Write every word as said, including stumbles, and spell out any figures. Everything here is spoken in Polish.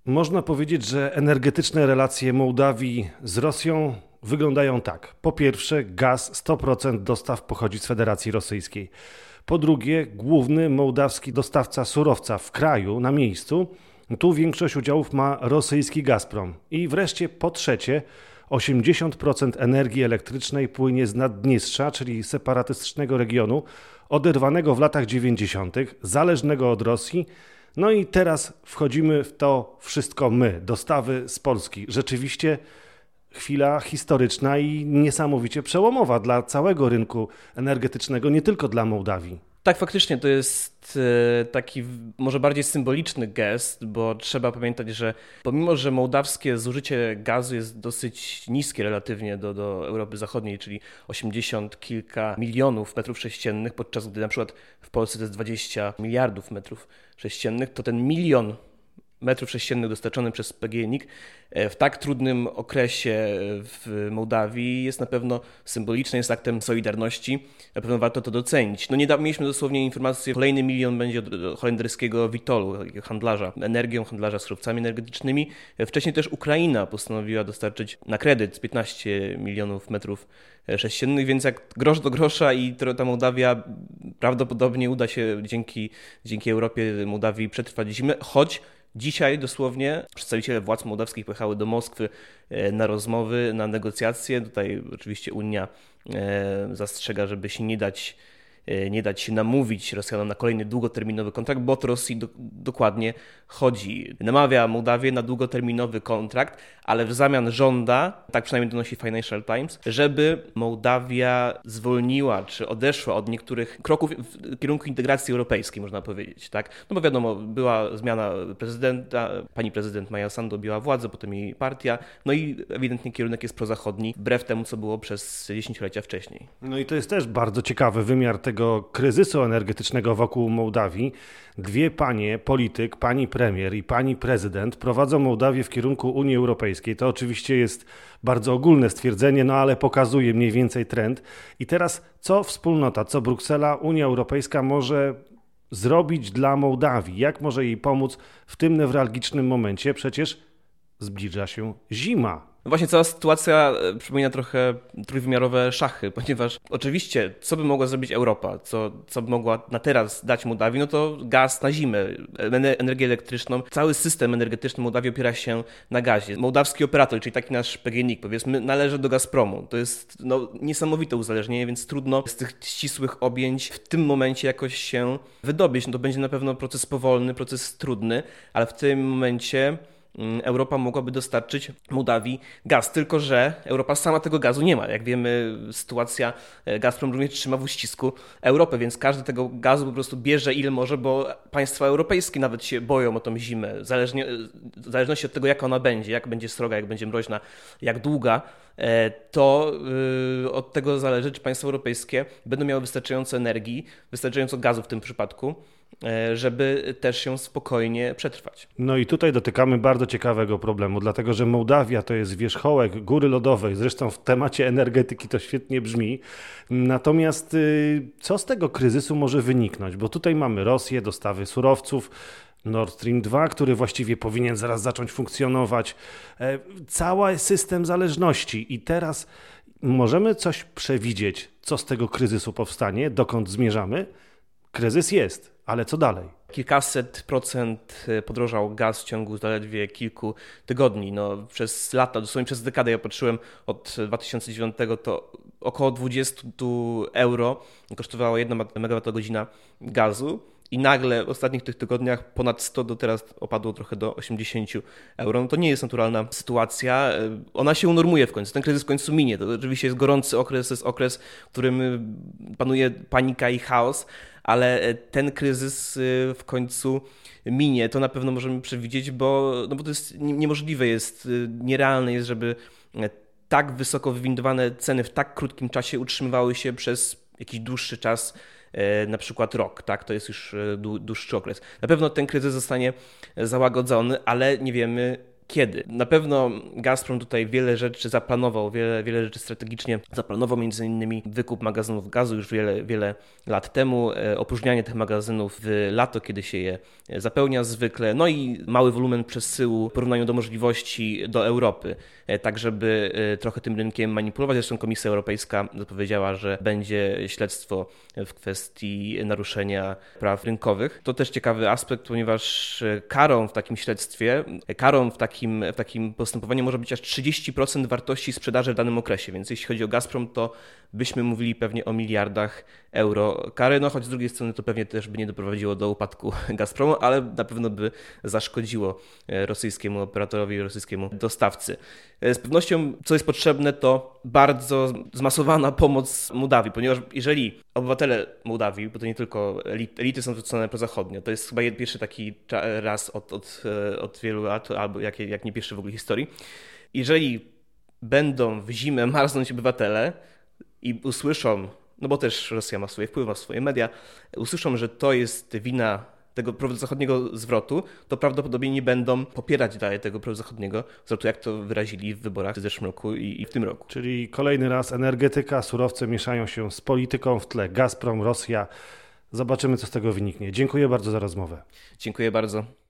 Można powiedzieć, że energetyczne relacje Mołdawii z Rosją wyglądają tak. Po pierwsze, gaz sto procent dostaw pochodzi z Federacji Rosyjskiej. Po drugie, główny mołdawski dostawca surowca w kraju, na miejscu, tu większość udziałów ma rosyjski Gazprom. I wreszcie po trzecie, osiemdziesiąt procent energii elektrycznej płynie z Naddniestrza, czyli separatystycznego regionu, oderwanego w latach dziewięćdziesiątych, zależnego od Rosji. No i teraz wchodzimy w to wszystko my, dostawy z Polski. Rzeczywiście chwila historyczna i niesamowicie przełomowa dla całego rynku energetycznego, nie tylko dla Mołdawii. Tak, faktycznie to jest taki może bardziej symboliczny gest, bo trzeba pamiętać, że pomimo, że mołdawskie zużycie gazu jest dosyć niskie relatywnie do, do Europy Zachodniej, czyli osiemdziesiąt kilka milionów metrów sześciennych, podczas gdy na przykład w Polsce to jest dwadzieścia miliardów metrów sześciennych, to ten milion metrów sześciennych dostarczony przez P G N I K w tak trudnym okresie w Mołdawii jest na pewno symboliczny, jest aktem solidarności. Na pewno warto to docenić. No niedawno mieliśmy dosłownie informację, kolejny milion będzie od holenderskiego Vitolu, handlarza energią, handlarza surowcami energetycznymi. Wcześniej też Ukraina postanowiła dostarczyć na kredyt piętnaście milionów metrów sześciennych, więc jak grosz do grosza i ta Mołdawia prawdopodobnie uda się dzięki, dzięki Europie Mołdawii przetrwać zimę, choć dzisiaj dosłownie przedstawiciele władz mołdawskich pojechały do Moskwy na rozmowy, na negocjacje. Tutaj oczywiście Unia zastrzega, żeby się nie dać, nie dać się namówić Rosjanom na kolejny długoterminowy kontrakt, bo o to Rosji do, dokładnie chodzi. Namawia Mołdawię na długoterminowy kontrakt, ale w zamian żąda, tak przynajmniej donosi Financial Times, żeby Mołdawia zwolniła czy odeszła od niektórych kroków w kierunku integracji europejskiej, można powiedzieć. Tak? No bo wiadomo, była zmiana prezydenta, pani prezydent Maja Sandu objęła władzę, potem jej partia, no i ewidentnie kierunek jest prozachodni, wbrew temu, co było przez dziesięciolecia wcześniej. No i to jest też bardzo ciekawy wymiar tego kryzysu energetycznego wokół Mołdawii. Dwie panie, polityk, pani premier i pani prezydent prowadzą Mołdawię w kierunku Unii Europejskiej. To oczywiście jest bardzo ogólne stwierdzenie, no ale pokazuje mniej więcej trend. I teraz co wspólnota, co Bruksela, Unia Europejska może zrobić dla Mołdawii? Jak może jej pomóc w tym newralgicznym momencie? Przecież zbliża się zima. No właśnie cała sytuacja przypomina trochę trójwymiarowe szachy, ponieważ oczywiście co by mogła zrobić Europa, co, co by mogła na teraz dać Mołdawii, no to gaz na zimę, energię elektryczną. Cały system energetyczny Mołdawii opiera się na gazie. Mołdawski operator, czyli taki nasz P G N I K, powiedzmy, należy do Gazpromu. To jest no, niesamowite uzależnienie, więc trudno z tych ścisłych objęć w tym momencie jakoś się wydobyć. No to będzie na pewno proces powolny, proces trudny, ale w tym momencie Europa mogłaby dostarczyć Mołdawii gaz, tylko że Europa sama tego gazu nie ma. Jak wiemy, sytuacja Gazprom również trzyma w uścisku Europę, więc każdy tego gazu po prostu bierze ile może, bo państwa europejskie nawet się boją o tą zimę, zależnie, w zależności od tego, jak ona będzie, jak będzie sroga, jak będzie mroźna, jak długa, to od tego zależy, czy państwa europejskie będą miały wystarczająco energii, wystarczająco gazu w tym przypadku, żeby też się spokojnie przetrwać. No i tutaj dotykamy bardzo ciekawego problemu, dlatego że Mołdawia to jest wierzchołek góry lodowej, zresztą w temacie energetyki to świetnie brzmi. Natomiast co z tego kryzysu może wyniknąć? Bo tutaj mamy Rosję, dostawy surowców, Nord Stream dwa, który właściwie powinien zaraz zacząć funkcjonować, cały system zależności i teraz możemy coś przewidzieć, co z tego kryzysu powstanie, dokąd zmierzamy? Kryzys jest, ale co dalej? Kilkaset procent podrożał gaz w ciągu zaledwie kilku tygodni. No, przez lata, dosłownie przez dekadę, ja patrzyłem od dwa tysiące dziewiątego, to około dwadzieścia euro kosztowała jedna megawattogodzina gazu. I nagle w ostatnich tych tygodniach ponad sto, do teraz opadło trochę do osiemdziesiąt euro. No to nie jest naturalna sytuacja. Ona się unormuje w końcu. Ten kryzys w końcu minie. To oczywiście jest gorący okres, to jest okres, w którym panuje panika i chaos, ale ten kryzys w końcu minie. To na pewno możemy przewidzieć, bo, no bo to jest niemożliwe, jest nierealne jest, żeby tak wysoko wywindowane ceny w tak krótkim czasie utrzymywały się przez jakiś dłuższy czas, na przykład rok, tak? To jest już dłuższy okres. Na pewno ten kryzys zostanie załagodzony, ale nie wiemy kiedy. Na pewno Gazprom tutaj wiele rzeczy zaplanował, wiele, wiele rzeczy strategicznie zaplanował, między innymi wykup magazynów gazu już wiele, wiele lat temu, opróżnianie tych magazynów w lato, kiedy się je zapełnia zwykle, no i mały wolumen przesyłu w porównaniu do możliwości do Europy, tak żeby trochę tym rynkiem manipulować. Zresztą Komisja Europejska zapowiedziała, że będzie śledztwo w kwestii naruszenia praw rynkowych. To też ciekawy aspekt, ponieważ karą w takim śledztwie, karą w takim, w takim postępowaniu może być aż trzydzieści procent wartości sprzedaży w danym okresie, więc jeśli chodzi o Gazprom, to byśmy mówili pewnie o miliardach euro kary, no choć z drugiej strony to pewnie też by nie doprowadziło do upadku Gazpromu, ale na pewno by zaszkodziło rosyjskiemu operatorowi, rosyjskiemu dostawcy. Z pewnością, co jest potrzebne, to bardzo zmasowana pomoc Mołdawii, ponieważ jeżeli obywatele Mołdawii, bo to nie tylko elity są wrzucone prozachodnio, to jest chyba pierwszy taki raz od, od, od wielu lat, albo jak, jak nie pierwszy w ogóle historii, jeżeli będą w zimę marznąć obywatele i usłyszą, no bo też Rosja ma swoje wpływy, ma swoje media, usłyszą, że to jest wina tego prozachodniego zwrotu, to prawdopodobnie nie będą popierać dalej tego prozachodniego zwrotu, jak to wyrazili w wyborach w zeszłym roku i, i w tym roku. Czyli kolejny raz energetyka, surowce mieszają się z polityką, w tle Gazprom, Rosja. Zobaczymy, co z tego wyniknie. Dziękuję bardzo za rozmowę. Dziękuję bardzo.